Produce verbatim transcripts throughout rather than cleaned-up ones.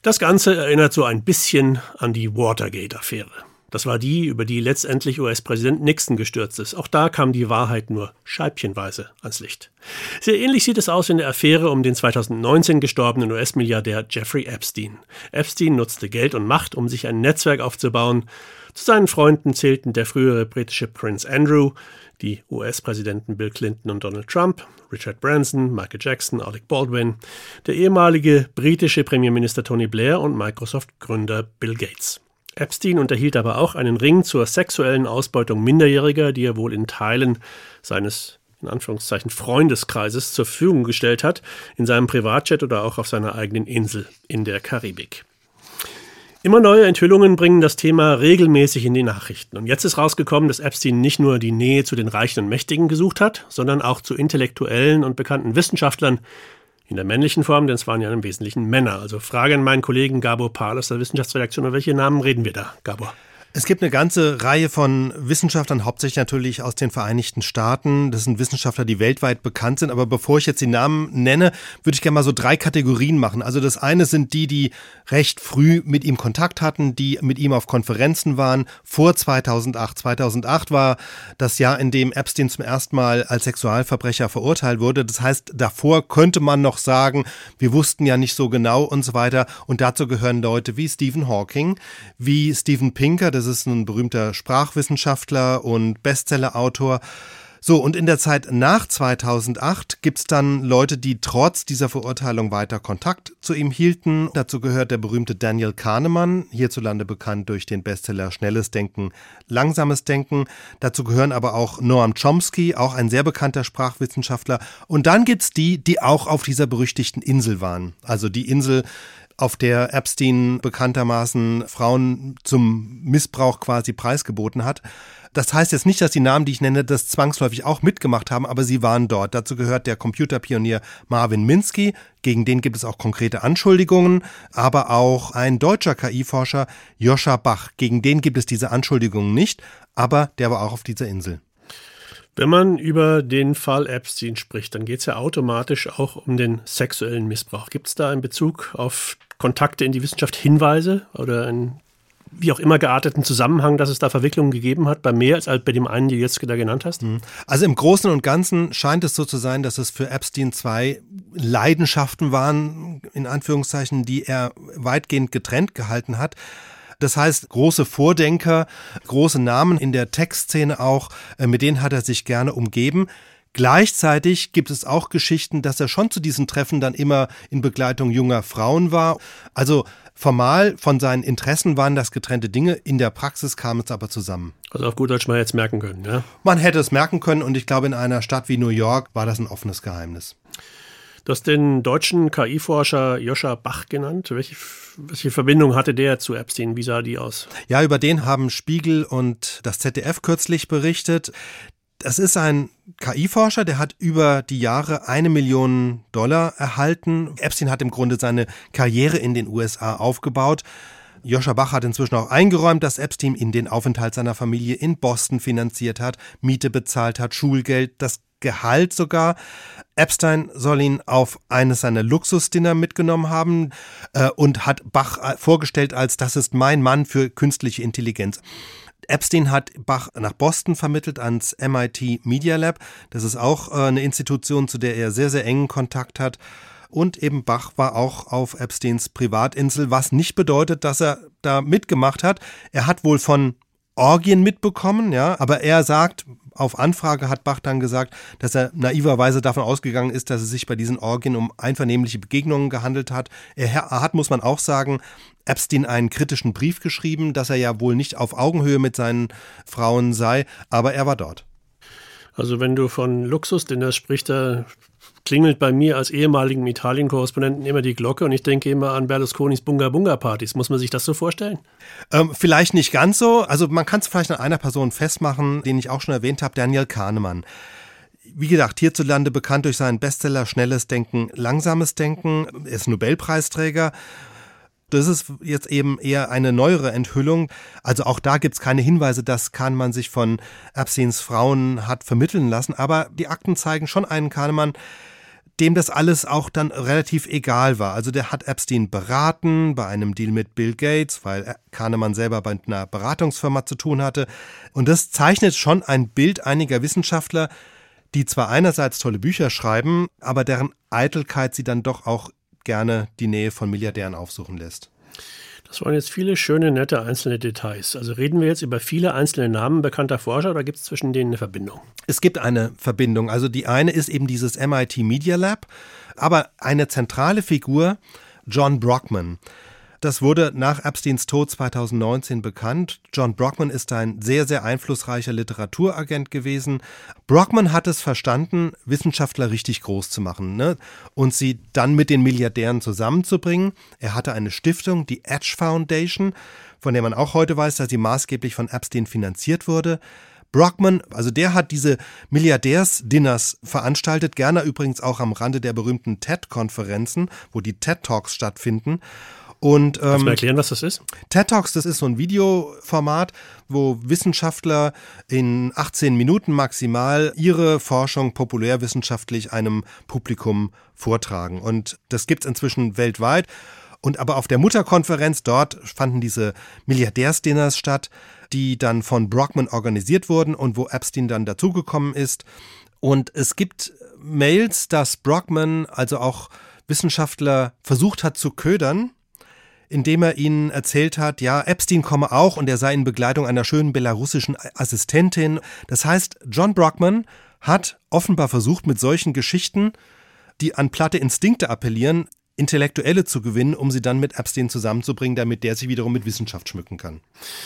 Das Ganze erinnert so ein bisschen an die Watergate-Affäre. Das war die, über die letztendlich U S-Präsident Nixon gestürzt ist. Auch da kam die Wahrheit nur scheibchenweise ans Licht. Sehr ähnlich sieht es aus in der Affäre um den zweitausendneunzehn gestorbenen U S-Milliardär Jeffrey Epstein. Epstein nutzte Geld und Macht, um sich ein Netzwerk aufzubauen. Zu seinen Freunden zählten der frühere britische Prince Andrew, die U S-Präsidenten Bill Clinton und Donald Trump, Richard Branson, Michael Jackson, Alec Baldwin, der ehemalige britische Premierminister Tony Blair und Microsoft-Gründer Bill Gates. Epstein unterhielt aber auch einen Ring zur sexuellen Ausbeutung Minderjähriger, die er wohl in Teilen seines, in Anführungszeichen, Freundeskreises zur Verfügung gestellt hat, in seinem Privatjet oder auch auf seiner eigenen Insel in der Karibik. Immer neue Enthüllungen bringen das Thema regelmäßig in die Nachrichten. Und jetzt ist rausgekommen, dass Epstein nicht nur die Nähe zu den Reichen und Mächtigen gesucht hat, sondern auch zu intellektuellen und bekannten Wissenschaftlern, in der männlichen Form, denn es waren ja im Wesentlichen Männer. Also Frage an meinen Kollegen Gabor Pahl aus der Wissenschaftsredaktion. Über welche Namen reden wir da, Gabor? Es gibt eine ganze Reihe von Wissenschaftlern, hauptsächlich natürlich aus den Vereinigten Staaten. Das sind Wissenschaftler, die weltweit bekannt sind. Aber bevor ich jetzt die Namen nenne, würde ich gerne mal so drei Kategorien machen. Also das eine sind die, die recht früh mit ihm Kontakt hatten, die mit ihm auf Konferenzen waren, vor zweitausendacht. zweitausendacht war das Jahr, in dem Epstein zum ersten Mal als Sexualverbrecher verurteilt wurde. Das heißt, davor könnte man noch sagen, wir wussten ja nicht so genau und so weiter. Und dazu gehören Leute wie Stephen Hawking, wie Steven Pinker, das ist ein berühmter Sprachwissenschaftler und Bestsellerautor. So, und in der Zeit nach zweitausendacht gibt es dann Leute, die trotz dieser Verurteilung weiter Kontakt zu ihm hielten. Dazu gehört der berühmte Daniel Kahnemann, hierzulande bekannt durch den Bestseller Schnelles Denken, Langsames Denken. Dazu gehören aber auch Noam Chomsky, auch ein sehr bekannter Sprachwissenschaftler. Und dann gibt es die, die auch auf dieser berüchtigten Insel waren. Also die Insel, auf der Epstein bekanntermaßen Frauen zum Missbrauch quasi preisgeboten hat. Das heißt jetzt nicht, dass die Namen, die ich nenne, das zwangsläufig auch mitgemacht haben, aber sie waren dort. Dazu gehört der Computerpionier Marvin Minsky, gegen den gibt es auch konkrete Anschuldigungen, aber auch ein deutscher K I-Forscher, Joscha Bach, gegen den gibt es diese Anschuldigungen nicht, aber der war auch auf dieser Insel. Wenn man über den Fall Epstein spricht, dann geht es ja automatisch auch um den sexuellen Missbrauch. Gibt es da in Bezug auf Kontakte in die Wissenschaft Hinweise oder einen wie auch immer gearteten Zusammenhang, dass es da Verwicklungen gegeben hat, bei mehr als bei dem einen, den du jetzt da genannt hast? Also im Großen und Ganzen scheint es so zu sein, dass es für Epstein zwei Leidenschaften waren, in Anführungszeichen, die er weitgehend getrennt gehalten hat. Das heißt, große Vordenker, große Namen in der Tech-Szene auch, mit denen hat er sich gerne umgeben. Gleichzeitig gibt es auch Geschichten, dass er schon zu diesen Treffen dann immer in Begleitung junger Frauen war. Also formal von seinen Interessen waren das getrennte Dinge, in der Praxis kam es aber zusammen. Also auf gut Deutsch mal jetzt merken können, ja? Man hätte es merken können und ich glaube, in einer Stadt wie New York war das ein offenes Geheimnis. Du hast den deutschen K I-Forscher Joscha Bach genannt. Welche, welche Verbindung hatte der zu Epstein? Wie sah die aus? Ja, über den haben Spiegel und das Z D F kürzlich berichtet. Das ist ein K I-Forscher, der hat über die Jahre eine Million Dollar erhalten. Epstein hat im Grunde seine Karriere in den U S A aufgebaut. Joscha Bach hat inzwischen auch eingeräumt, dass Epstein ihn den Aufenthalt seiner Familie in Boston finanziert hat, Miete bezahlt hat, Schulgeld, das Gehalt sogar. Epstein soll ihn auf eines seiner Luxusdinner mitgenommen haben äh, und hat Bach vorgestellt als, das ist mein Mann für künstliche Intelligenz. Epstein hat Bach nach Boston vermittelt ans M I T Media Lab. Das ist auch äh, eine Institution, zu der er sehr, sehr engen Kontakt hat. Und eben Bach war auch auf Epsteins Privatinsel, was nicht bedeutet, dass er da mitgemacht hat. Er hat wohl von Orgien mitbekommen, ja, aber er sagt, auf Anfrage hat Bach dann gesagt, dass er naiverweise davon ausgegangen ist, dass es sich bei diesen Orgien um einvernehmliche Begegnungen gehandelt hat. Er hat, muss man auch sagen, Epstein einen kritischen Brief geschrieben, dass er ja wohl nicht auf Augenhöhe mit seinen Frauen sei, aber er war dort. Also wenn du von Luxusdinners sprichst, da klingelt bei mir als ehemaligen Italien-Korrespondenten immer die Glocke und ich denke immer an Berlusconis Bunga-Bunga-Partys. Muss man sich das so vorstellen? Ähm, vielleicht nicht ganz so. Also man kann es vielleicht an einer Person festmachen, den ich auch schon erwähnt habe, Daniel Kahnemann. Wie gesagt, hierzulande bekannt durch seinen Bestseller Schnelles Denken, Langsames Denken. Er ist Nobelpreisträger. Das ist jetzt eben eher eine neuere Enthüllung. Also auch da gibt es keine Hinweise, dass Kahnemann sich von Epsteins Frauen hat vermitteln lassen. Aber die Akten zeigen schon einen Kahnemann, dem das alles auch dann relativ egal war. Also der hat Epstein beraten bei einem Deal mit Bill Gates, weil Kahnemann selber bei einer Beratungsfirma zu tun hatte. Und das zeichnet schon ein Bild einiger Wissenschaftler, die zwar einerseits tolle Bücher schreiben, aber deren Eitelkeit sie dann doch auch gerne die Nähe von Milliardären aufsuchen lässt. Das waren jetzt viele schöne, nette einzelne Details. Also reden wir jetzt über viele einzelne Namen bekannter Forscher oder gibt es zwischen denen eine Verbindung? Es gibt eine Verbindung. Also die eine ist eben dieses M I T Media Lab, aber eine zentrale Figur, John Brockman. Das wurde nach Epsteins Tod zweitausendneunzehn bekannt. John Brockman ist ein sehr, sehr einflussreicher Literaturagent gewesen. Brockman hat es verstanden, Wissenschaftler richtig groß zu machen, ne? Und sie dann mit den Milliardären zusammenzubringen. Er hatte eine Stiftung, die Edge Foundation, von der man auch heute weiß, dass sie maßgeblich von Epstein finanziert wurde. Brockman, also der hat diese Milliardärsdinners veranstaltet, gerne übrigens auch am Rande der berühmten TED-Konferenzen, wo die TED-Talks stattfinden. Und, ähm, Kannst du mir erklären, was das ist? TED Talks, das ist so ein Videoformat, wo Wissenschaftler in achtzehn Minuten maximal ihre Forschung populärwissenschaftlich einem Publikum vortragen. Und das gibt's inzwischen weltweit. Und aber auf der Mutterkonferenz, dort fanden diese Milliardärsdinners statt, die dann von Brockman organisiert wurden und wo Epstein dann dazugekommen ist. Und es gibt Mails, dass Brockman, also auch Wissenschaftler, versucht hat zu ködern, indem er ihnen erzählt hat, ja, Epstein komme auch und er sei in Begleitung einer schönen belarussischen Assistentin. Das heißt, John Brockman hat offenbar versucht, mit solchen Geschichten, die an platte Instinkte appellieren, Intellektuelle zu gewinnen, um sie dann mit Epstein zusammenzubringen, damit der sich wiederum mit Wissenschaft schmücken kann.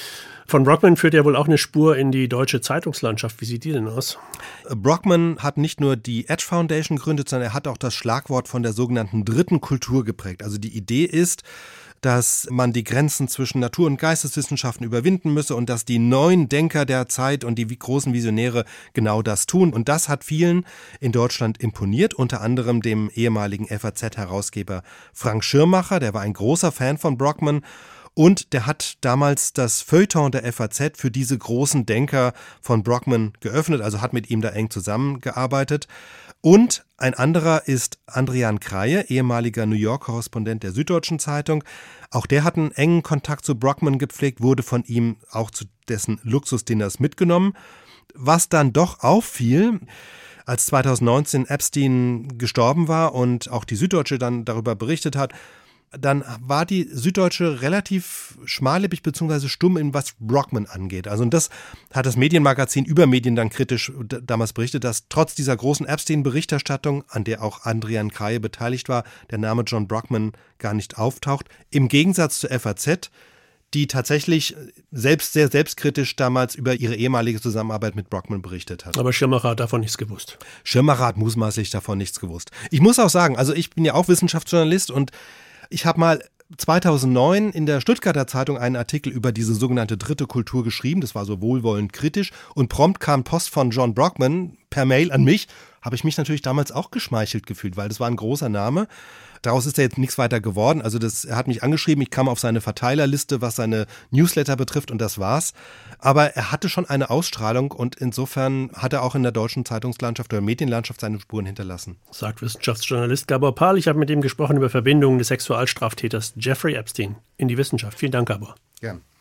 Von Brockman führt ja wohl auch eine Spur in die deutsche Zeitungslandschaft. Wie sieht die denn aus? Brockman hat nicht nur die Edge Foundation gegründet, sondern er hat auch das Schlagwort von der sogenannten dritten Kultur geprägt. Also die Idee ist, dass man die Grenzen zwischen Natur- und Geisteswissenschaften überwinden müsse und dass die neuen Denker der Zeit und die großen Visionäre genau das tun. Und das hat vielen in Deutschland imponiert, unter anderem dem ehemaligen F A Z-Herausgeber Frank Schirmacher, der war ein großer Fan von Brockman. Und der hat damals das Feuilleton der F A Z für diese großen Denker von Brockman geöffnet, also hat mit ihm da eng zusammengearbeitet. Und ein anderer ist Andrian Kreie, ehemaliger New York-Korrespondent der Süddeutschen Zeitung. Auch der hat einen engen Kontakt zu Brockman gepflegt, wurde von ihm auch zu dessen Luxusdinners mitgenommen. Was dann doch auffiel, als zweitausendneunzehn Epstein gestorben war und auch die Süddeutsche dann darüber berichtet hat, dann war die Süddeutsche relativ schmallippig bzw. stumm, in was Brockman angeht. Also und das hat das Medienmagazin über Medien dann kritisch damals berichtet, dass trotz dieser großen Epstein-Berichterstattung, an der auch Andrian Kreie beteiligt war, der Name John Brockman gar nicht auftaucht. Im Gegensatz zur F A Z, die tatsächlich selbst sehr selbstkritisch damals über ihre ehemalige Zusammenarbeit mit Brockman berichtet hat. Aber Schirmacher hat davon nichts gewusst. Schirmacher hat mutmaßlich davon nichts gewusst. Ich muss auch sagen, also ich bin ja auch Wissenschaftsjournalist und ich habe mal zweitausendneun in der Stuttgarter Zeitung einen Artikel über diese sogenannte dritte Kultur geschrieben. Das war so wohlwollend kritisch. Und prompt kam Post von John Brockman per Mail an mich. Habe ich mich natürlich damals auch geschmeichelt gefühlt, weil das war ein großer Name. Daraus ist ja jetzt nichts weiter geworden. Also das, er hat mich angeschrieben, ich kam auf seine Verteilerliste, was seine Newsletter betrifft und das war's. Aber er hatte schon eine Ausstrahlung und insofern hat er auch in der deutschen Zeitungslandschaft oder Medienlandschaft seine Spuren hinterlassen. Sagt Wissenschaftsjournalist Gabor Pahl. Ich habe mit ihm gesprochen über Verbindungen des Sexualstraftäters Jeffrey Epstein in die Wissenschaft. Vielen Dank, Gabor. Gern.